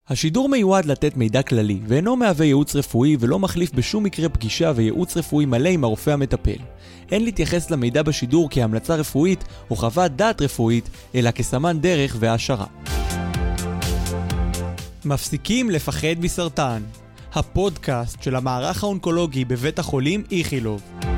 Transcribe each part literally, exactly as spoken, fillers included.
השידור מיועד לתת מידע כללי, ואינו מהווה ייעוץ רפואי ולא מחליף בשום מקרה פגישה וייעוץ רפואי מלא עם הרופא המטפל. אין להתייחס למידע בשידור כהמלצה רפואית או חוות דעת רפואית, אלא כסמן דרך והשערה. מפסיקים לפחד מסרטן. הפודקאסט של המערך האונקולוגי בבית החולים איכילוב.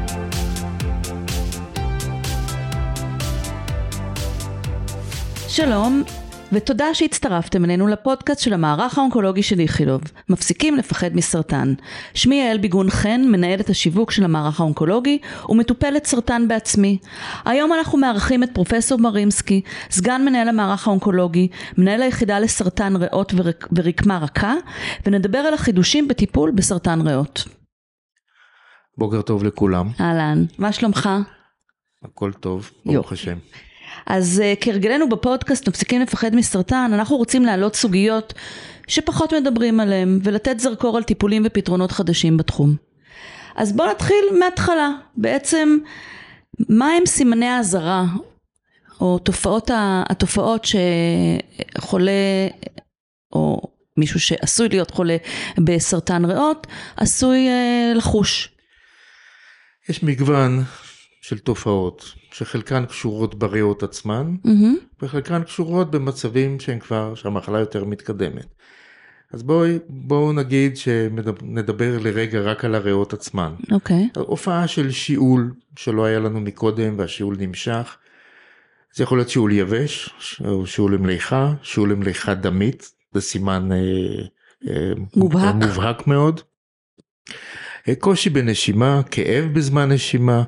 שלום, ותודה שהצטרפתם אלינו לפודקאסט של המערך האונקולוגי של איכילוב. מפסיקים לפחד מסרטן. שמי יעל ביגון חן, מנהלת השיווק של המערך האונקולוגי ומטופלת סרטן בעצמי. היום אנחנו מארחים את פרופסור מרימסקי, סגן מנהל המערך האונקולוגי, מנהל היחידה לסרטן ריאות ורק, ורקמה רכה, ונדבר על החידושים בטיפול בסרטן ריאות. בוקר טוב לכולם. אהלן, מה שלומך? הכל טוב, ברוך השם. אז uh, כרגלנו בפודקאסט מפסיקים לפחד מסרטן, אנחנו רוצים להעלות סוגיות שפחות מדברים עליהם, ולתת זרקור על טיפולים ופתרונות חדשים בתחום. אז בואו נתחיל מההתחלה. בעצם, מה הם סימני האזהרה, או תופעות, התופעות שחולה, או מישהו שעשוי להיות חולה בסרטן ריאות, עשוי uh, לחוש? יש מגוון של תופעות, שחלקן קשורות בריאות עצמן, mm-hmm. וחלקן קשורות במצבים שהן כבר, שהמחלה יותר מתקדמת. אז בואו, בואו נגיד שנדבר לרגע רק על הריאות עצמן. אוקיי. Okay. הופעה של שיעול, שלא היה לנו מקודם, והשיעול נמשך. זה יכול להיות שיעול יבש, או שיעול למליחה, שיעול למליחה דמית, זה סימן אה, אה, מובהק. מובהק מאוד. קושי בנשימה, כאב בזמן נשימה,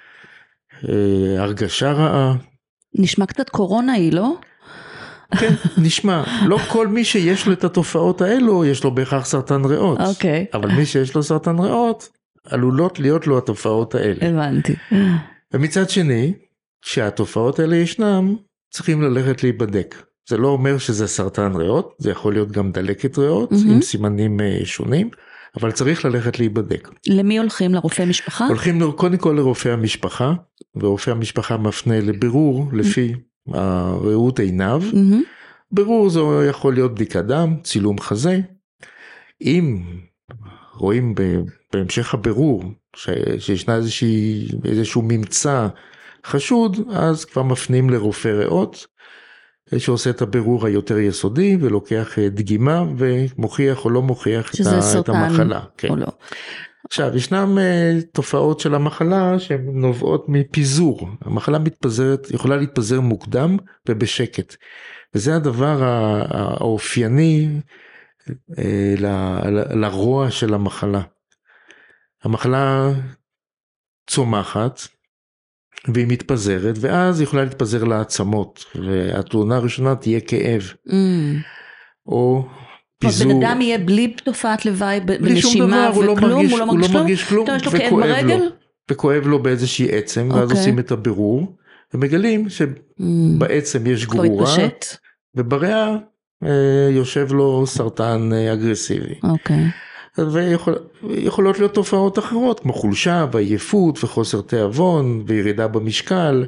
הרגשה רעה. נשמע קצת קורונה היא, לא? כן, נשמע. לא כל מי שיש לו את התופעות האלו, יש לו בהכרח סרטן ריאות. אוקיי. אבל מי שיש לו סרטן ריאות, עלולות להיות לו התופעות האלה. הבנתי. ומצד שני, כשהתופעות האלה ישנם, צריכים ללכת להיבדק. זה לא אומר שזה סרטן ריאות, זה יכול להיות גם דלקת ריאות, mm-hmm. עם סימנים שונים. אבל צריך ללכת להיבדק. למי הולכים? לרופא משפחה? הולכים קודם כל לרופא המשפחה, ורופא המשפחה מפנה לבירור לפי הראות עיניו. Mm-hmm. בירור זה יכול להיות בדיקת דם, צילום חזה. אם רואים בהמשך הבירור שישנה איזושהי, איזשהו ממצא חשוד, אז כבר מפנים לרופא ריאות, שעושה את הבירור היותר יסודי, ולוקח דגימה, ומוכיח או לא מוכיח את, ה, את המחלה. כן. או לא. עכשיו, ישנם uh, תופעות של המחלה, שהן נובעות מפיזור. המחלה מתפזרת, יכולה להתפזר מוקדם, ובשקט. וזה הדבר האופייני uh, ל, ל, לרוע של המחלה. המחלה צומחת, והיא מתפזרת, ואז היא יכולה להתפזר לעצמות, והתאונה הראשונה תהיה כאב, mm. או פיזור. בן אדם יהיה בלי תופעת לוואי, בנשימה וכלום, הוא לא מרגיש, הוא הוא לא מרגיש כלום, יש לו כאב ברגל? וכואב לו באיזושהי עצם, ואז okay. עושים את הבירור, ומגלים שבעצם mm. יש גרורה, ובריאה אה, יושב לו סרטן אה, אגרסיבי. אוקיי. Okay. ויכולות להיות תופעות אחרות, כמו חולשה ועייפות וחוסר תיאבון וירידה במשקל.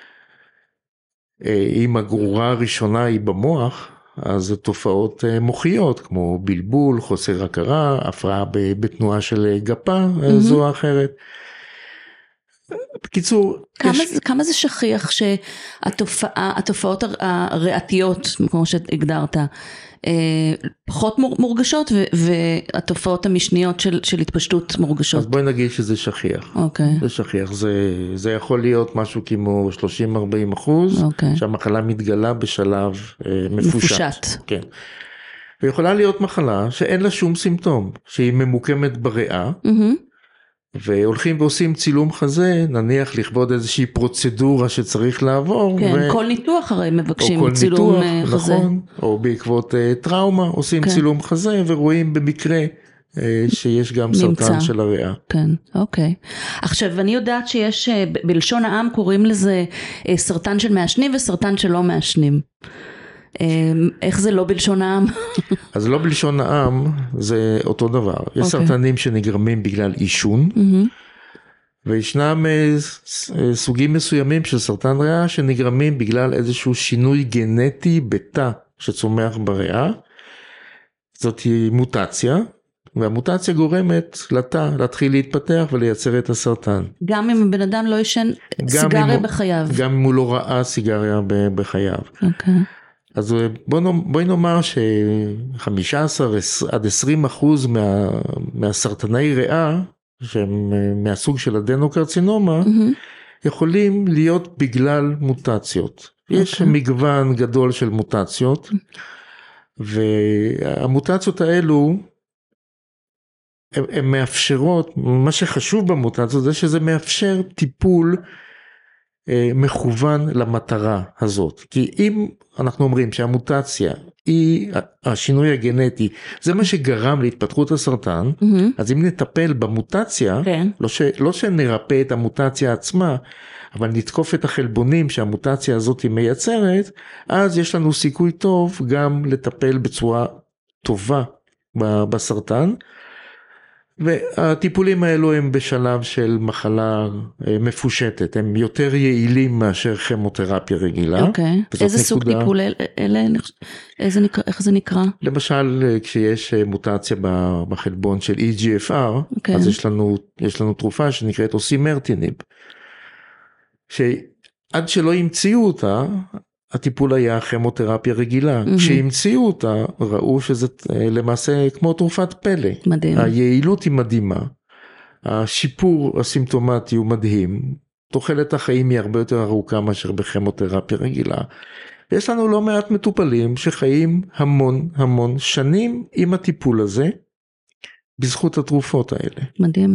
אם הגרורה הראשונה היא במוח, אז זה תופעות מוחיות, כמו בלבול, חוסר הכרה, הפרעה בתנועה של גפה, mm-hmm. זו אחרת. בקיצור, כמה, יש... זה, כמה זה שכיח שהתופעה, התופעות הריאתיות, כמו שהגדרת, פחות מורגשות, והתופעות המשניות של, של התפשטות מורגשות? אז בואי נגיד שזה שכיח. אוקיי. זה שכיח, זה, זה יכול להיות משהו כמו שלושים עד ארבעים אחוז, אוקיי. שהמחלה מתגלה בשלב מפושט. מפושט. כן. ויכולה להיות מחלה שאין לה שום סימפטום, שהיא ממוקמת בריאה, mm-hmm. והולכים ועושים צילום חזה, נניח לכבוד איזושהי פרוצדורה שצריך לעבור. כן, ו... כל ניתוח הרי מבקשים או כל צילום ניתוח, חזה. נכון, או בעקבות uh, טראומה, עושים כן. צילום חזה, ורואים במקרה uh, שיש גם נמצא. סרטן של הריאה. כן, אוקיי. עכשיו, אני יודעת שיש, uh, בלשון העם קוראים לזה uh, סרטן של מעשנים וסרטן של לא מעשנים. איך זה לא בלשון העם? אז לא בלשון העם, זה אותו דבר. יש סרטנים שנגרמים בגלל עישון, וישנם סוגים מסוימים של סרטן ריאה שנגרמים בגלל איזשהו שינוי גנטי בתא שצומח בריאה, זאת היא מוטציה, והמוטציה גורמת לתא להתחיל להתפתח ולייצר את הסרטן. גם אם הבן אדם לא ישן סיגריה הוא, בחייו. גם אם הוא לא ראה סיגריה בחייו. אוקיי. אז בואי נאמר ש-חמישה עשר עד עשרים אחוז מה, מהסרטני ריאה, שהם מהסוג של אדנוקרצינומה, mm-hmm. יכולים להיות בגלל מוטציות. Okay. יש מגוון גדול של מוטציות, והמוטציות האלו, הן מאפשרות, מה שחשוב במוטציות זה שזה מאפשר טיפול מכוון למטרה הזאת. כי אם אנחנו אומרים שהמוטציה היא השינוי הגנטי, זה מה שגרם להתפתחות הסרטן, mm-hmm. אז אם נטפל במוטציה, okay. לא, ש, לא שנרפא את המוטציה עצמה, אבל נתקוף את החלבונים שהמוטציה הזאת היא מייצרת, אז יש לנו סיכוי טוב גם לטפל בצורה טובה בסרטן, והטיפולים האלו הם בשלב של מחלה מפושטת, הם יותר יעילים מאשר כימותרפיה רגילה. אוקיי, איזה סוג טיפול אלה, איך זה נקרא? למשל, כשיש מוטציה בחלבון של אי ג'י אף אר, אז יש לנו, יש לנו תרופה שנקראת אוסימרטיניב, שעד שלא המציאו אותה, הטיפול היה כימותרפיה רגילה. Mm-hmm. כשהמציאו אותה, ראו שזה למעשה כמו תרופת פלא. מדהים. היעילות היא מדהימה, השיפור הסימפטומטי הוא מדהים, תוחלת החיים היא הרבה יותר ארוכה מאשר בכימותרפיה רגילה. ויש לנו לא מעט מטופלים שחיים המון המון שנים עם הטיפול הזה, בזכות התרופות האלה. מדהים.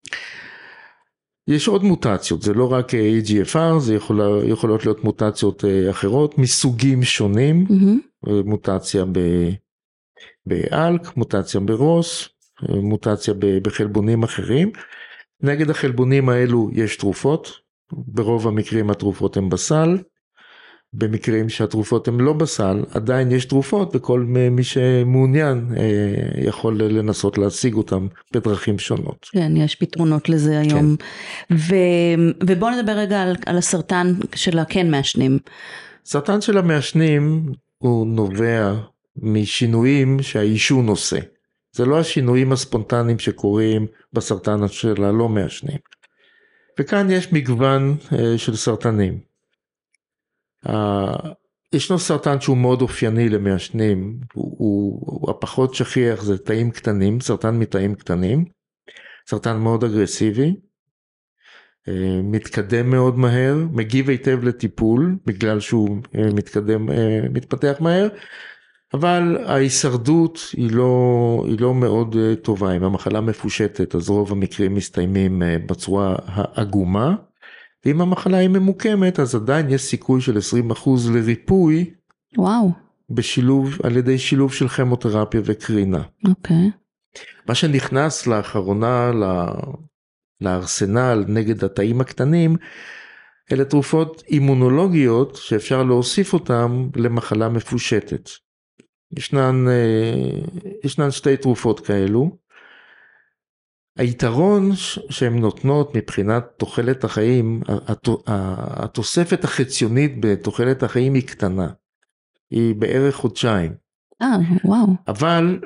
יש עוד מוטציות, זה לא רק אי ג'י אף אר, זה יכול, יכולות להיות מוטציות אחרות, מסוגים שונים, mm-hmm. מוטציה באלק, מוטציה ברוס, מוטציה בחלבונים אחרים. נגד החלבונים האלו יש תרופות, ברוב המקרים התרופות הן בסל, במקרים שהתרופות הן לא בסל, עדיין יש תרופות, וכל מי שמעוניין יכול לנסות להשיג אותם בדרכים שונות. כן, יש פתרונות לזה היום. כן. ו... ובואו נדבר רגע על, על הסרטן של הכן מעשנים. סרטן של המעשנים הוא נובע משינויים שהעישון עושה. זה לא השינויים הספונטניים שקורים בסרטן של הלא מעשנים. וכאן יש מגוון של סרטנים. Uh, ישנו סרטן שהוא מאוד אופייני למעשנים, הוא, הוא, הוא הפחות שכיח, זה תאים קטנים, סרטן מתאים קטנים, סרטן מאוד אגרסיבי, uh, מתקדם מאוד מהר, מגיב היטב לטיפול, בגלל שהוא uh, מתקדם, uh, מתפתח מהר, אבל ההישרדות היא לא, היא לא מאוד uh, טובה, אם המחלה מפושטת, אז רוב המקרים מסתיימים uh, בצורה העגומה, ואם המחלה היא ממוקמת, אז עדיין יש סיכוי של עשרים אחוז לריפוי. וואו. בשילוב, על ידי שילוב של כימותרפיה וקרינה. אוקיי. מה שנכנס לאחרונה לארסנל נגד התאים הקטנים, אלה תרופות אימונולוגיות שאפשר להוסיף אותן למחלה מפושטת. ישנן, ישנן שתי תרופות כאלו. היתרון שהן נותנות מבחינת תוחלת החיים, התוספת החציונית בתוחלת החיים היא קטנה, היא בערך חודשיים. אה, וואו. אבל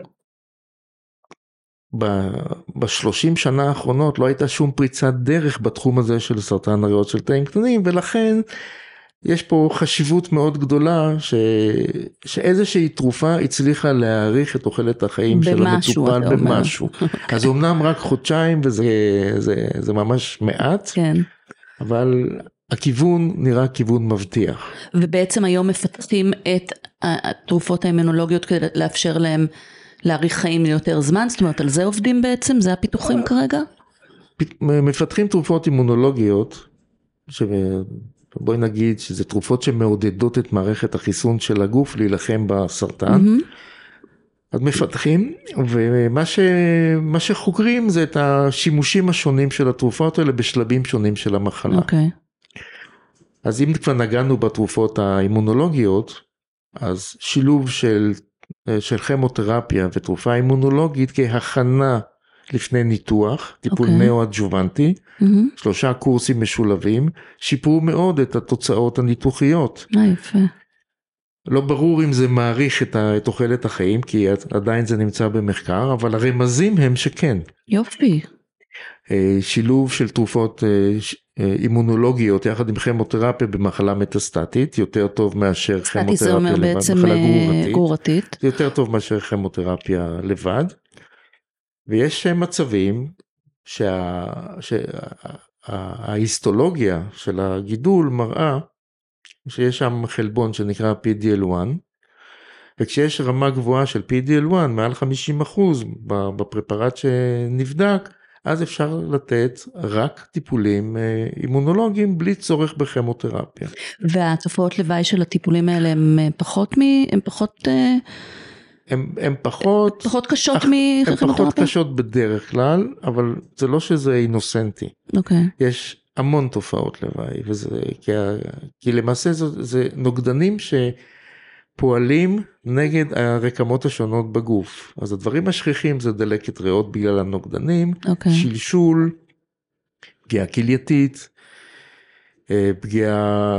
בשלושים שנה האחרונות לא הייתה שום פריצת דרך בתחום הזה של סרטן הריאות של תאים קטנים, ולכן יש פה חשיבות מאוד גדולה ש... שאיזושהי תרופה הצליחה להאריך את תוחלת החיים של המטופל במשהו. אז אמנם רק חודשיים וזה זה, זה ממש מעט, כן. אבל הכיוון נראה כיוון מבטיח. ובעצם היום מפתחים את התרופות האימונולוגיות כדי לאפשר להם להאריך חיים ליותר זמן, זאת אומרת על זה עובדים בעצם, זה הפיתוחים כרגע? מפתחים תרופות אימונולוגיות ש... בואי נגיד שזה תרופות שמעודדות את מערכת החיסון של הגוף להילחם בסרטן. Mm-hmm. אז מפתחים, ומה ש... מה שחוקרים זה את השימושים השונים של התרופות האלה בשלבים שונים של המחלה. אוקיי. Okay. אז אם כבר נגענו בתרופות האימונולוגיות, אז שילוב של, של כימותרפיה ותרופה אימונולוגית כהכנה לפני ניתוח, טיפול okay. נאו-אדג'ובנטי, mm-hmm. שלושה קורסים משולבים, שיפרו מאוד את התוצאות הניתוחיות. אה, יפה. לא ברור אם זה מעריך את תוחלת החיים, כי עדיין זה נמצא במחקר, אבל הרמזים הם שכן. יופי. שילוב של תרופות אימונולוגיות יחד עם כימותרפיה במחלה מטסטטית, יותר טוב מאשר כימותרפיה לבד. סטטית זה אומר בעצם גרורתית. זה יותר טוב מאשר כימותרפיה לבד. ויש מצבים שההיסטולוגיה של הגידול מראה שיש שם חלבון שנקרא פי די אל אחת, וכשיש רמה גבוהה של פי די אל אחת, מעל חמישים אחוז בפרפרט שנבדק, אז אפשר לתת רק טיפולים אימונולוגיים בלי צורך בכימותרפיה. והתופעות לוואי של הטיפולים האלה הם פחות מ... הם פחות... הם, הם פחות... פחות קשות אך, מכימותרפיה? הם פחות קשות בדרך כלל, אבל זה לא שזה אינוסנטי. אוקיי. יש המון תופעות לוואי, וזה... כי, כי למעשה זה, זה נוגדנים ש... פועלים נגד הרקמות השונות בגוף. אז הדברים השכיחים זה דלקת ריאות בגלל הנוגדנים, okay. שלשול, פגיעה כלייתית, פגיעה,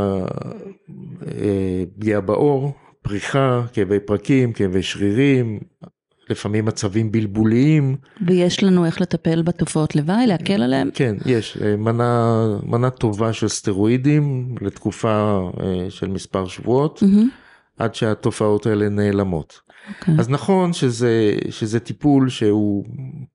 פגיעה בעור, פריחה, כאבי פרקים, כאבי שרירים, לפעמים מצבים בלבוליים. ויש לנו איך לטפל בתופעות לוואי, להקל עליהם? כן, יש. מנה, מנה טובה של סטרואידים לתקופה של מספר שבועות. Mm-hmm. עד שהתופעות האלה נעלמות. Okay. אז נכון שזה, שזה טיפול שהוא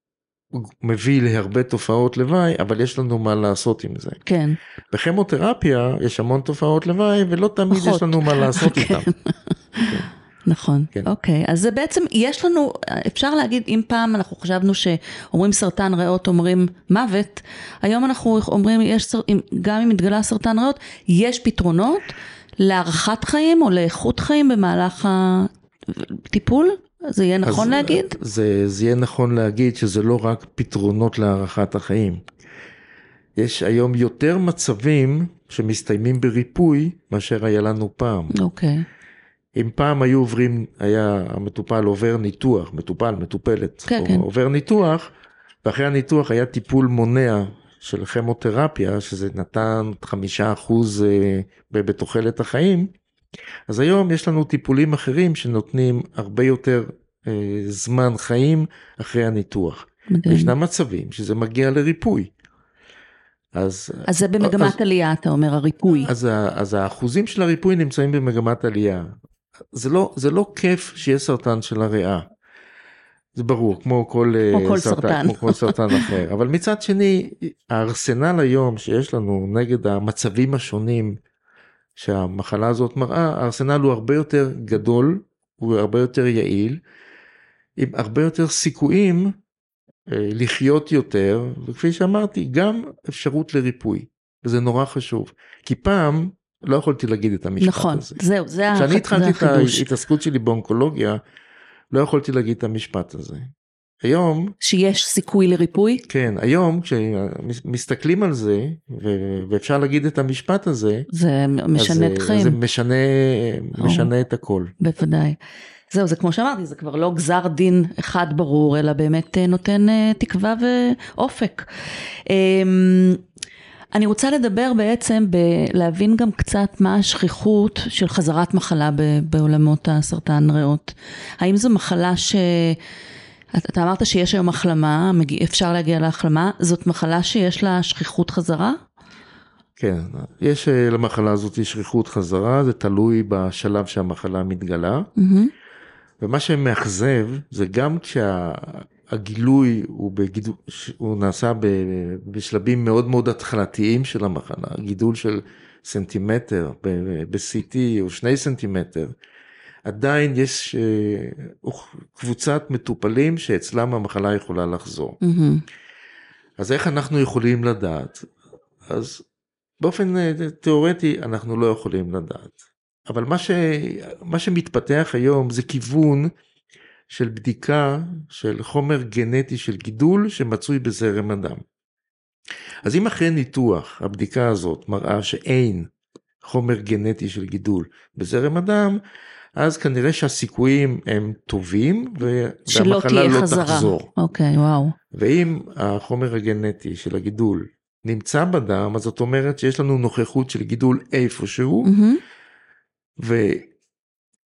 מביא להרבה תופעות לוואי, אבל יש לנו מה לעשות עם זה. כן. בכימותרפיה יש המון תופעות לוואי, ולא תמיד פחות. יש לנו מה לעשות okay. איתם. Okay. נכון, אוקיי, אז זה בעצם, יש לנו, אפשר להגיד, אם פעם אנחנו חשבנו שאומרים סרטן ריאות, אומרים מוות, היום אנחנו אומרים, יש, גם אם מתגלה סרטן ריאות, יש פתרונות, להערכת חיים או לאיכות חיים במהלך הטיפול? זה יהיה נכון אז להגיד? זה, זה יהיה נכון להגיד שזה לא רק פתרונות להערכת החיים. יש היום יותר מצבים שמסתיימים בריפוי מאשר היה לנו פעם. אוקיי. אם פעם היו עוברים, היה המטופל עובר ניתוח, מטופל, מטופלת, כן, כן. עובר ניתוח, ואחרי הניתוח היה טיפול מונע, של כימותרפיה, שזה נתן חמישה אחוז בתוחלת החיים, אז היום יש לנו טיפולים אחרים שנותנים הרבה יותר זמן חיים אחרי הניתוח. מדהים. ישנם מצבים שזה מגיע לריפוי. אז, אז זה במגמת אז, עלייה, אתה אומר, הריפוי. אז, אז האחוזים של הריפוי נמצאים במגמת עלייה. זה לא, זה לא כיף שיהיה סרטן של הריאה. זה ברור, כמו כל, כמו כל סרטן, סרטן. כמו כל סרטן אחר. אבל מצד שני, הארסנל היום שיש לנו נגד המצבים השונים שהמחלה הזאת מראה, הארסנל הוא הרבה יותר גדול, הוא הרבה יותר יעיל, עם הרבה יותר סיכויים לחיות יותר, וכפי שאמרתי, גם אפשרות לריפוי. וזה נורא חשוב. כי פעם לא יכולתי להגיד את המשפט נכון, הזה. נכון, זהו, זה החידוש. כשאני התחלתי את ההתעסקות שלי באונקולוגיה, לא יכולתי להגיד את המשפט הזה. היום... שיש סיכוי לריפוי? כן, היום כשמסתכלים על זה, ו- ואפשר להגיד את המשפט הזה, זה משנה את חיים. זה משנה, משנה את הכל. בוודאי. זהו, זה כמו שאמרתי, זה כבר לא גזר דין אחד ברור, אלא באמת נותן תקווה ואופק. אני רוצה לדבר בעצם, להבין גם קצת מה השכיחות של חזרת מחלה בעולמות הסרטן ריאות. האם זו מחלה ש... אתה אמרת שיש היום החלמה, אפשר להגיע להחלמה, זאת מחלה שיש לה שכיחות חזרה? כן, יש למחלה הזאת שכיחות חזרה, זה תלוי בשלב שהמחלה מתגלה, mm-hmm. ומה שמאכזב זה גם כשהגילוי הוא, בגידול, הוא נעשה בשלבים מאוד מאוד התחלתיים של המחלה, גידול של סנטימטר ב-סי טי או שני סנטימטר, עדיין יש קבוצת מטופלים שאצלם המחלה יכולה לחזור. Mm-hmm. אז איך אנחנו יכולים לדעת? אז באופן תיאורטי אנחנו לא יכולים לדעת. אבל מה, ש... מה שמתפתח היום זה כיוון של בדיקה של חומר גנטי של גידול שמצוי בזרם הדם. אז אם אחרי ניתוח הבדיקה הזאת מראה שאין חומר גנטי של גידול בזרם הדם, אז כנראה שהסיכויים הם טובים, והמחלה לא חזרה. תחזור. אוקיי, וואו. ואם החומר הגנטי של הגידול נמצא בדם, אז זאת אומרת שיש לנו נוכחות של גידול איפשהו, mm-hmm.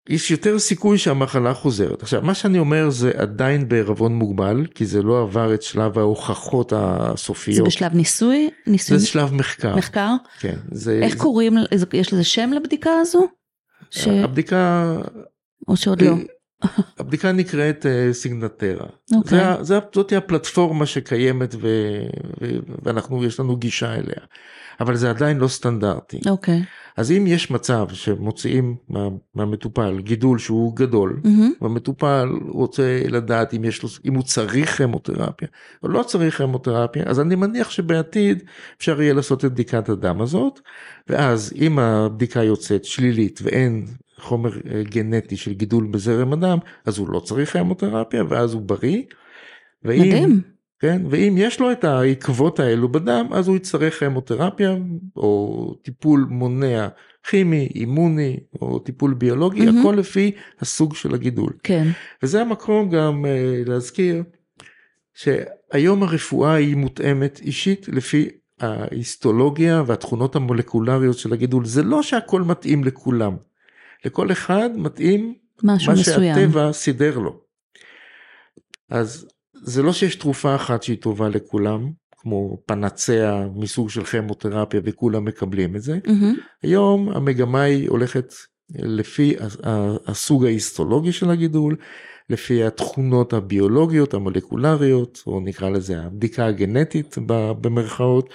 יש יותר סיכוי שהמחלה חוזרת. עכשיו, מה שאני אומר זה עדיין בערבון מוגבל, כי זה לא עבר את שלב ההוכחות הסופיות. זה בשלב ניסוי? ניסוי? זה שלב מחקר. מחקר? כן. זה, איך זה... קוראים, יש לזה שם לבדיקה הזו? ש... הבדיקה... או שעוד לא? הבדיקה נקראת סיגנטרה. Okay. זה, זה, זאת היא הפלטפורמה שקיימת ו, ו, ואנחנו, יש לנו גישה אליה. אבל זה עדיין לא סטנדרטי. אוקיי. Okay. אז אם יש מצב שמוציאים מה, מהמטופל גידול שהוא גדול, mm-hmm. והמטופל רוצה לדעת אם, יש לו, אם הוא צריך כימותרפיה, או לא צריך כימותרפיה, אז אני מניח שבעתיד אפשר יהיה לעשות את בדיקת הדם הזאת, ואז אם הבדיקה יוצאת שלילית ואין חומר גנטי של גידול בזרם הדם, אז הוא לא צריך כימותרפיה, ואז הוא בריא. ואם, מדהים. כן, ואם יש לו את העקבות האלו בדם, אז הוא יצטרך כימותרפיה, או טיפול מונע כימי, אימוני, או טיפול ביולוגי, mm-hmm. הכל לפי הסוג של הגידול. כן. וזה המקום גם uh, להזכיר, שהיום הרפואה היא מותאמת אישית, לפי ההיסטולוגיה והתכונות המולקולריות של הגידול. זה לא שהכל מתאים לכולם. לכל אחד מתאים מה מסוים. שהטבע סידר לו. אז זה לא שיש תרופה אחת שהיא טובה לכולם, כמו פנציה מסוג של כימותרפיה וכולם מקבלים את זה. Mm-hmm. היום המגמה היא הולכת לפי הסוג ההיסטולוגי של הגידול, לפי התכונות הביולוגיות, המולקולריות, או נקרא לזה הבדיקה הגנטית במרכאות,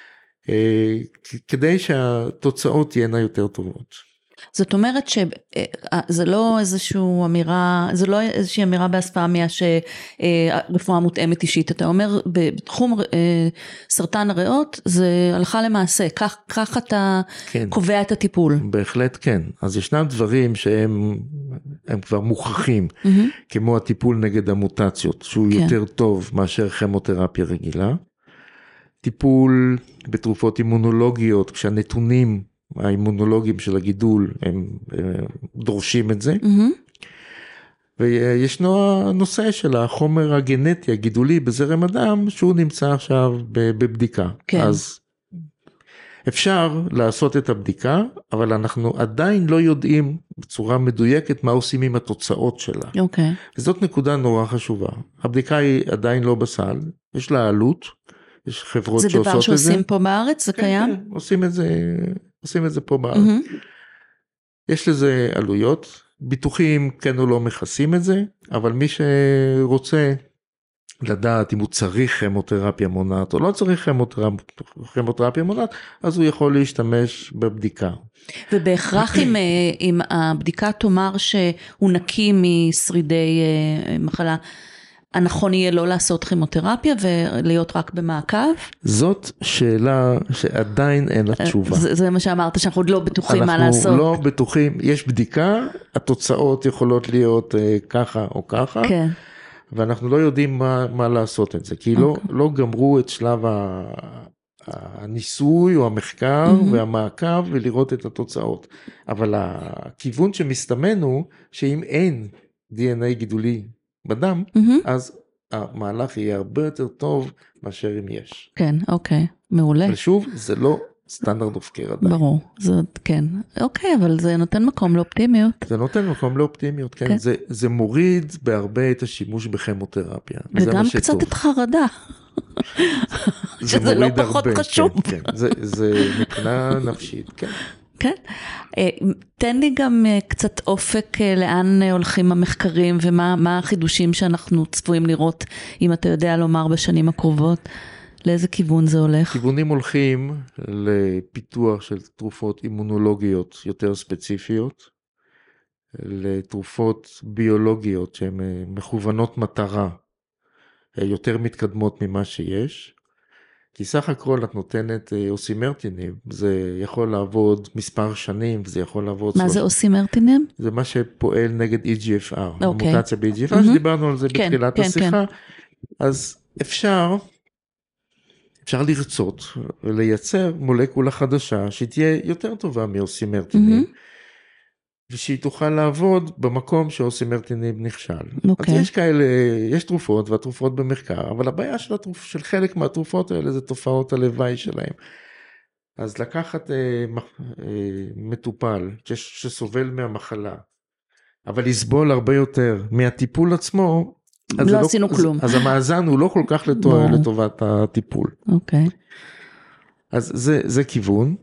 כדי שהתוצאות תהיינה יותר טובות. זאת אומרת שזה לא איזושהי אמירה, זה לא איזושהי אמירה באספמיה שרפואה מותאמת אישית, אתה אומר בתחום סרטן הריאות זה הלכה למעשה, כך, כך אתה כן. קובע את הטיפול. בהחלט כן, אז ישנם דברים שהם הם כבר מוכחים, mm-hmm. כמו הטיפול נגד המוטציות, שהוא כן. יותר טוב מאשר כימותרפיה רגילה, טיפול בתרופות אימונולוגיות, כשהנתונים האימונולוגים של הגידול, הם, הם דורשים את זה. Mm-hmm. וישנו הנושא של החומר הגנטי, הגידולי בזרם הדם, שהוא נמצא עכשיו בבדיקה. כן. אז אפשר לעשות את הבדיקה, אבל אנחנו עדיין לא יודעים בצורה מדויקת מה עושים עם התוצאות שלה. אוקיי. וזאת נקודה נורא חשובה. הבדיקה היא עדיין לא בסל, יש לה עלות, יש חברות שעושות את זה. זה דבר שעושים פה בארץ? זה כן, קיים? כן, עושים את זה... עושים את זה פה בארץ. Mm-hmm. יש לזה עלויות, ביטוחים כן או לא מכסים את זה, אבל מי שרוצה לדעת אם הוא צריך כימותרפיה מונעת או לא צריך כימותרפיה מונעת, אז הוא יכול להשתמש בבדיקה. ובהכרח אם, אם הבדיקה תאמר שהוא נקי משרידי מחלה, הנכון יהיה לא לעשות כימותרפיה ולהיות רק במעקב? זאת שאלה שעדיין אין לה תשובה. זה, זה מה שאמרת, שאנחנו עוד לא בטוחים מה לעשות. אנחנו לא בטוחים, יש בדיקה, התוצאות יכולות להיות uh, ככה או ככה, כן. ואנחנו לא יודעים מה, מה לעשות את זה, כי okay. לא, לא גמרו את שלב ה, הניסוי או המחקר mm-hmm. והמעקב ולראות את התוצאות. אבל הכיוון שמסתמן הוא שאם אין די אן איי גידולי, בדם, mm-hmm. אז המהלך יהיה הרבה יותר טוב מאשר אם יש. כן, אוקיי, מעולה. ושוב, זה לא סטנדרט אוף קר עדיין. ברור, זה כן. אוקיי, אבל זה נותן מקום לאופטימיות. זה נותן מקום לאופטימיות, כן. כן. זה, זה מוריד בהרבה את השימוש בכימותרפיה. וגם קצת את חרדה. שזה לא פחות הרבה, חשוב. כן, כן. זה, זה מבחינה נפשית, כן. כן, תן לי גם קצת אופק לאן הולכים המחקרים ומה מה החידושים שאנחנו צפויים לראות, אם אתה יודע לומר בשנים הקרובות, לאיזה כיוון זה הולך? כיוונים הולכים לפיתוח של תרופות אימונולוגיות יותר ספציפיות, לתרופות ביולוגיות שהן מכוונות מטרה, יותר מתקדמות ממה שיש, כי סך הכל את נותנת אוסימרטינים, זה יכול לעבוד מספר שנים, זה יכול לעבוד... מה זה אוסימרטינים? זה מה שפועל נגד אי ג'י אף אר, המוטציה ב-אי ג'י אף אר, שדיברנו על זה בתחילת השיחה, אז אפשר, אפשר לרצות ולייצר מולקולה חדשה, שתהיה יותר טובה מאוסימרטינים, ושהיא תוכל לעבוד במקום שאוסימרטינים נכשל. Okay. אז יש כאלה, יש תרופות, והתרופות במחקר, אבל הבעיה של, התרופ, של חלק מהתרופות האלה, זה תופעות הלוואי שלהם. אז לקחת אה, אה, מטופל, שסובל מהמחלה, אבל יסבול הרבה יותר מהטיפול עצמו, אז לא לא, עשינו אז, כלום. אז המאזן הוא לא כל כך לטוב, לטובת הטיפול. אוקיי. אז זה, זה כיוון.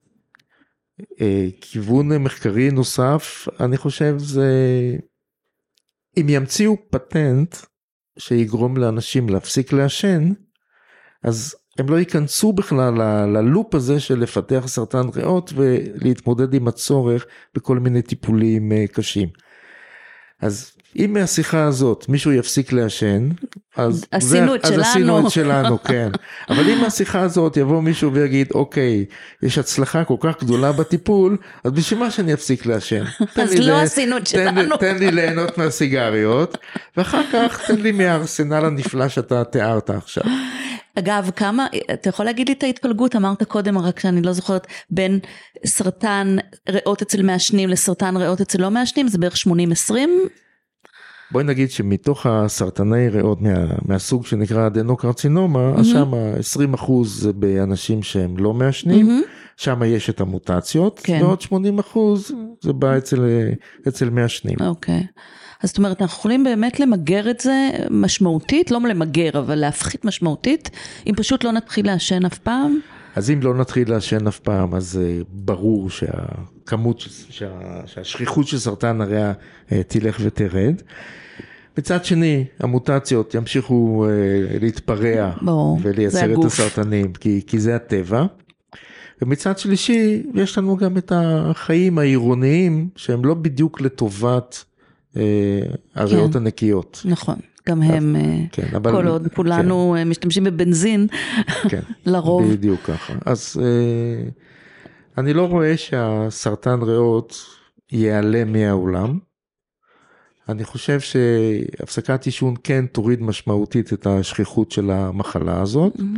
כיוון מחקרי נוסף, אני חושב זה, אם ימציאו פטנט שיגרום לאנשים להפסיק לעשן, אז הם לא ייכנסו בכלל ל- ללופ הזה של לפתח סרטן ריאות ולהתמודד עם הצורך בכל מיני טיפולים קשים. אז אם מהשיחה הזאת מישהו יפסיק לעשן, אז, עשינו זה, את אז שלנו. עשינו את שלנו, כן. אבל אם מהשיחה הזאת יבוא מישהו ויגיד, אוקיי, יש הצלחה כל כך גדולה בטיפול, אז בשביל מה שאני אפסיק לעשן? אז לא לה... עשינו את שלנו. תן, תן לי ליהנות מהסיגריות, ואחר כך תן לי מהארסנל הנפלא שאתה תיארת עכשיו. אגב, כמה, אתה יכול להגיד לי את ההתפלגות, אמרת קודם, רק שאני לא זוכרת, בין סרטן ריאות אצל מעשנים לסרטן ריאות אצל לא מעשנים, זה בערך שמונים עשרים? בואי נגיד שמתוך הסרטני ריאות מה, מהסוג שנקרא אדנוקרצינומה, mm-hmm. אז שם עשרים אחוז זה באנשים שהם לא מעשנים, mm-hmm. שם יש את המוטציות, כן. ועוד שמונים אחוז זה בא אצל, אצל מעשנים. אוקיי. Okay. אז זאת אומרת, אנחנו יכולים באמת למגר את זה משמעותית, לא למגר, אבל להפחית משמעותית, אם פשוט לא נתחיל לעשן אף פעם? אז אם לא נתחיל לעשן אף פעם, אז ברור שהכמות, שה, שהשכיחות של סרטן הריאה תלך ותרד. מצד שני, המוטציות ימשיכו להתפרע בוא, ולייצר את הסרטנים, כי, כי זה הטבע. ומצד שלישי, יש לנו גם את החיים העירוניים, שהם לא בדיוק לטובת הריאות כן. הנקיות. נכון, גם הם, כן, אבל, כל עוד כולנו כן. משתמשים בבנזין, כן, לרוב. בדיוק ככה. אז אני לא רואה שהסרטן ריאות ייעלם מהעולם. אני חושב שהפסקת עישון כן תוריד משמעותית את השכיחות של המחלה הזאת. Mm-hmm.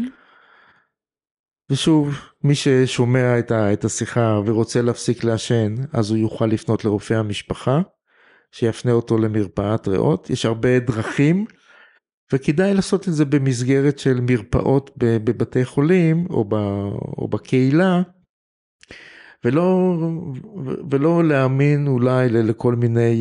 ושוב, מי ששומע את, ה, את השיחה ורוצה להפסיק לעשן, אז הוא יוכל לפנות לרופא המשפחה, שיפנה אותו למרפאת ריאות. יש הרבה דרכים, וכדאי לעשות את זה במסגרת של מרפאות בבתי חולים, או, ב, או בקהילה, ולא, ולא להאמין אולי לכל מיני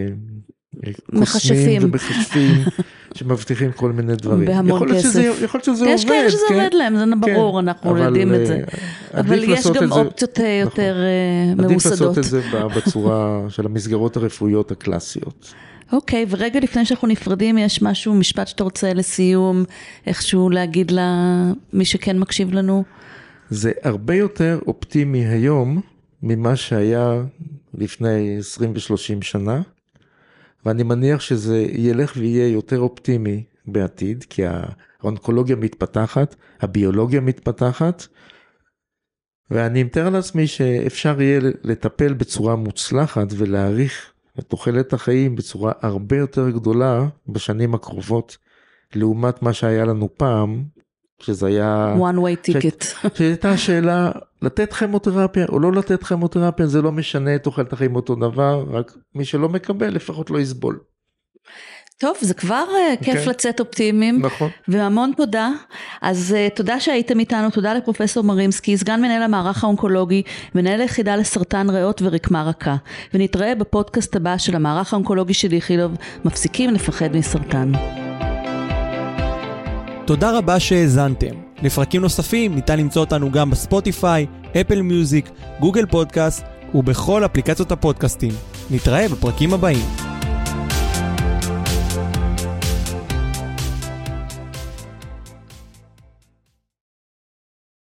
מחשפים ומחשפים שמבטיחים כל מיני דברים. בהמון כסף. יכול להיות שזה עובד. יש כאלה שזה עובד להם, זה ברור, אנחנו יודעים את זה. אבל יש גם אופציות יותר ממוסדות. עדיף לעשות את זה בצורה של המסגרות הרפואיות הקלאסיות. אוקיי, ורגע לפני שאנחנו נפרדים, יש משהו, משפט שאתה רוצה לסיום, איכשהו להגיד למי שכן מקשיב לנו? זה הרבה יותר אופטימי היום, ממה שהיה לפני עשרים ושלושים שנה, ואני מניח שזה ילך ויהיה יותר אופטימי בעתיד, כי האונקולוגיה מתפתחת, הביולוגיה מתפתחת, ואני מתאר לעצמי שאפשר יהיה לטפל בצורה מוצלחת ולהאריך את תוחלת החיים בצורה הרבה יותר גדולה בשנים הקרובות, לעומת מה שהיה לנו פעם, שזה היה... one way ticket. שהייתה השאלה, לתת כימותרפיה או לא לתת כימותרפיה, זה לא משנה, תוחלת החיים אותו דבר, רק מי שלא מקבל לפחות לא יסבול. טוב, זה כבר okay. כיף לצאת אופטימיים. נכון. והמון תודה. אז תודה שהייתם איתנו, תודה לפרופסור מרימסקי, סגן מנהל המערך האונקולוגי, מנהל היחידה לסרטן ריאות ורקמה רכה. ונתראה בפודקאסט הבא של המערך האונקולוגי של איכילוב, מפסיקים לפחד מסרטן. תודה רבה שהאזנתם. לפרקים נוספים ניתן למצוא אותנו גם בספוטיפיי, אפל מיוזיק, גוגל פודקאסט ובכל אפליקציות הפודקאסטים. נתראה בפרקים הבאים.